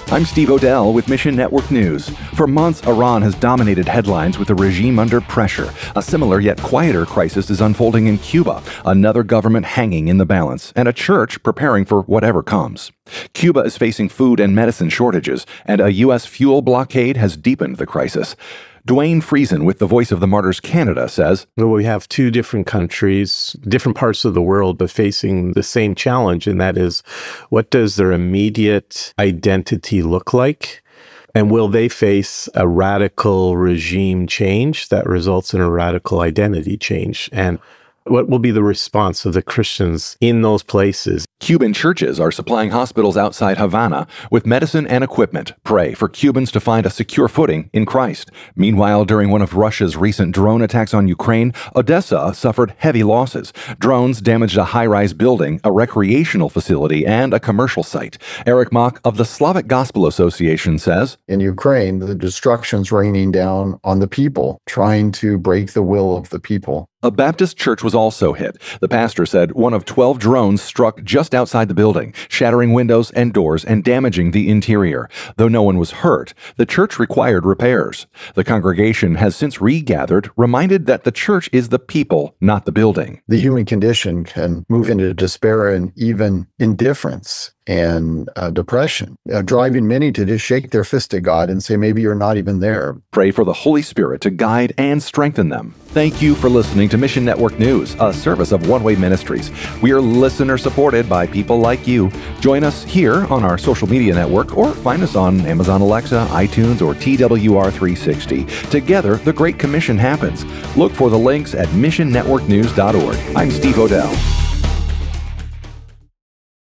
I'm Steve Odell with Mission Network News. For months, Iran has dominated headlines with a regime under pressure. A similar yet quieter crisis is unfolding in Cuba, another government hanging in the balance, and a church preparing for whatever comes. Cuba is facing food and medicine shortages, and a U.S. fuel blockade has deepened the crisis. Dwayne Friesen with the Voice of the Martyrs Canada says, Well, we have two different countries, different parts of the world, but facing the same challenge, and that is, what does their immediate identity look like? And will they face a radical regime change that results in a radical identity change? And what will be the response of the Christians in those places? Cuban churches are supplying hospitals outside Havana with medicine and equipment. Pray for Cubans to find a secure footing in Christ. Meanwhile, during one of Russia's recent drone attacks on Ukraine, Odessa suffered heavy losses. Drones damaged a high-rise building, a recreational facility, and a commercial site. Eric Mock of the Slavic Gospel Association says, In Ukraine, the destruction's raining down on the people, trying to break the will of the people. A Baptist church was also hit. The pastor said one of 12 drones struck just outside the building, shattering windows and doors and damaging the interior. Though no one was hurt, the church required repairs. The congregation has since regathered, reminded that the church is the people, not the building. The human condition can move into despair and even indifference and depression, driving many to just shake their fist at God and say, maybe you're not even there. Pray for the Holy Spirit to guide and strengthen them. Thank you for listening to Mission Network News, a service of One Way Ministries. We are listener supported by people like you. Join us here on our social media network or find us on Amazon Alexa, iTunes, or TWR360. Together, the Great Commission happens. Look for the links at missionnetworknews.org. I'm Steve Odell.